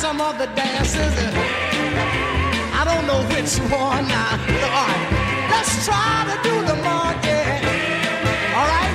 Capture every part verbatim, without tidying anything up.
some of the dances. I don't know which one now. All right, let's try to do the monkey. All right?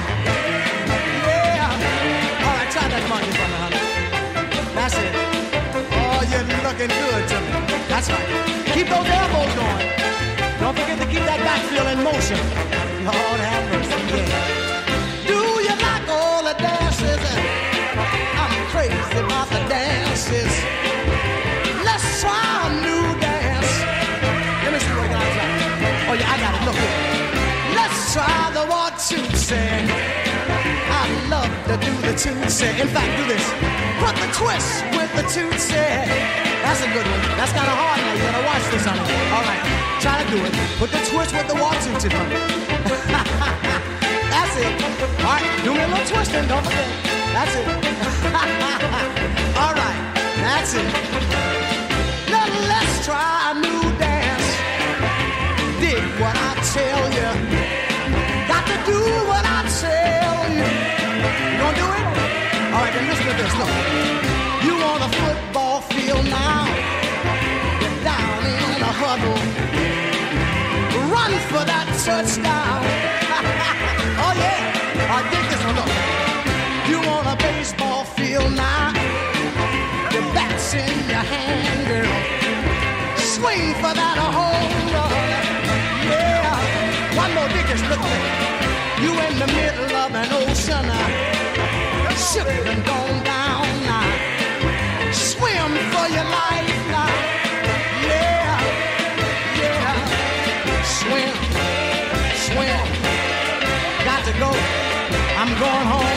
Yeah. All right, try that monkey for me, honey. That's it. Oh, you're looking good to me. That's right. Keep those elbows going. Don't forget to keep that back feel in motion. Lord have mercy, yeah. Do you like all the dances? I'm crazy about the dances. Let's try a new dance. Let me see what I got to try. Oh, yeah, I got it. Look here. Let's try the one, two, say. I love to do the tootsie. In fact, do this. Put the twist with the tootsie. That's a good one. That's kind of hard now. You gotta watch this on it. All right, try to do it. Put the twist with the one, two, tip on it. That's it. All right, do me a little twisting. Don't forget. That's it. All right, that's it. Now let's try a new dance. Dig what I tell you. Got to do what I tell you. You gonna do it? All right, then listen to this. Look, you on a football field now. Get down in a huddle. Run for that touchdown. Oh yeah. I dig this one. Look, you on a baseball field now. Your bat's in your hand, girl. Swing for that a home run. Yeah. One more dig this. Look, you in the middle of an ocean now. Ship and gone down now. Swim for your life now. Yeah, yeah. Swim, swim. Got to go. I'm going home.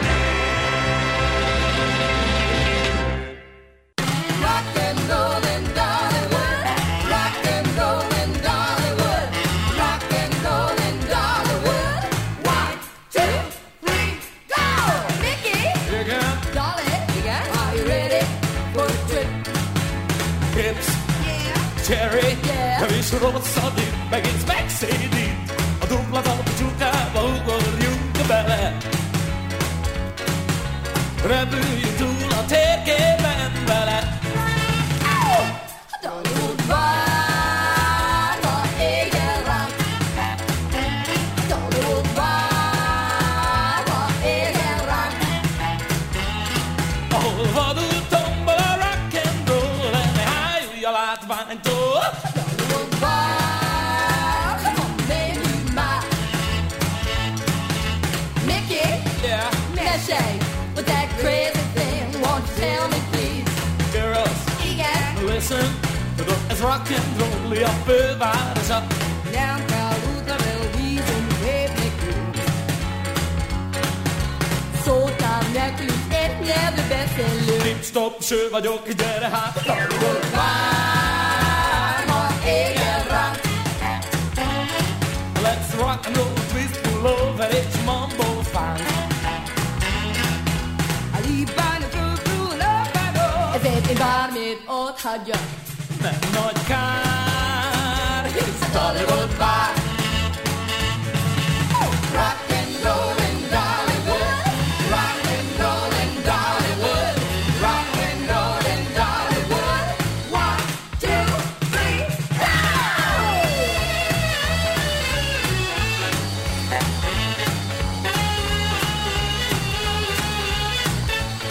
Rock and roll in Dollywood. Rock and roll in Dollywood. Rock and roll in Dollywood. One, two, three, go! Mickey! Yeah, girl. Dolly, yeah. Are you ready for a trip? Hips, Yeah. Cherry, Yeah. capisco cosa di perché spexi di a dupla volta giuca vogo di un belle Rebu tu la te che ben belle Dollywood var var egen rang. Dollywood var var egen rang. Oh, vad du tombar rock'n'roll and how you like to find to Dollywood var, come on baby my Mickey, Yeah, Meshay, with that crazy thing, won't you tell me please? girls, Egan, listen to the rock'n'roll up över så down Kaluta will be some great Mickey. Så tar Necklace ett jävla bäst en lur. Trip, stopp, kör vad jag kan göra här Dollywood var var egen rang. Let's rock and roll, twist pull over, it's mumbo fine. Alibane för bruna bado. Ett ett varmt åt hadja. Men nåt kan Dollywood bar. Rock and roll in Dollywood. Rock and roll in Dollywood. Rock and roll in Dollywood. One, two, three, go!